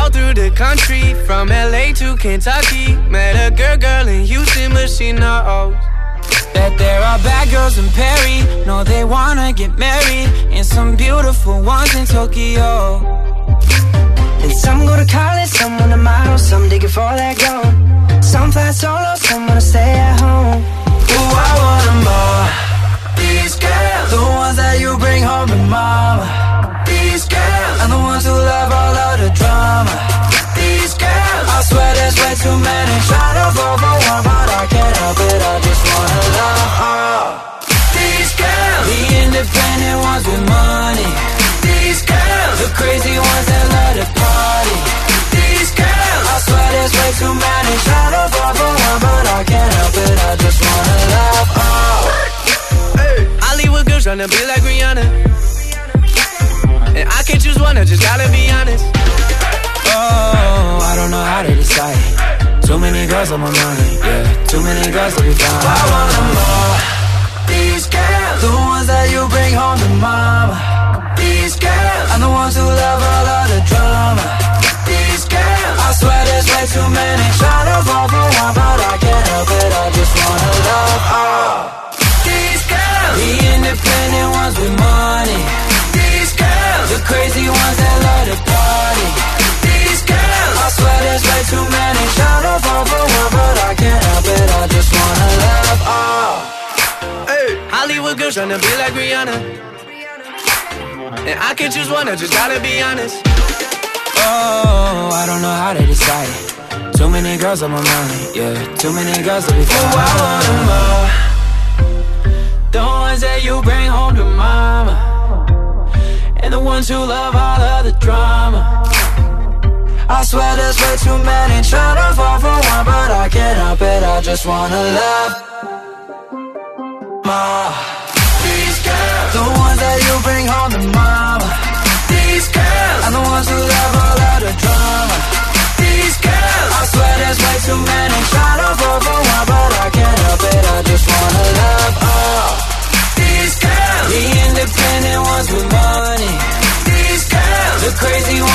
all through the country, from LA to Kentucky. Met a girl in Houston, but she knows that there are bad girls in Perry. No, they wanna get married, and some beautiful ones in Tokyo. And some go to college, some on the model, some digging for that gold. Some fly solo, some wanna stay at home. Ooh, I want them all. These girls, the ones that you bring home to mama. These girls, and the ones who love all of the drama. These girls, I swear there's way too many. Try to fall for one, but I can't help it. I just wanna love all. These girls, the independent ones with money. These girls, the crazy ones that love to party. These girls, I swear there's way too many. Try to fall for one, but I can't help it. I just wanna love all. Hollywood girls tryna be like Rihanna, and I can't choose one, I just gotta be honest. Oh, I don't know how to decide. Too many girls on my mind, yeah. Too many girls to be found. I want them all. These girls, the ones that you bring home to mama. These girls, and the ones who love all of the drama. These girls, I swear there's way too many. Try to fall for one, but I can't help it. I just wanna love all. These girls, the independent ones with money. These girls, the crazy ones that love to party. These girls, I swear there's way too many. Try to fall for one, but I can't help it. I just wanna love all. Hollywood girls tryna be like Rihanna, and I can't choose one, I just gotta be honest. Oh, I don't know how to decide. Too many girls on my mind, yeah. Too many girls to be found. Oh, I want them all. The ones that you bring home to mama, and the ones who love all of the drama. I swear there's way too many. Try to fall for one, but I can't help it. I just wanna love more. These girls, the ones that you bring home to mama. These girls, and the ones who love all of the drama. These girls, I swear there's way too many. Try to fall for one, but I can't help it. I just wanna love all. These girls, the independent ones with money. These girls, the crazy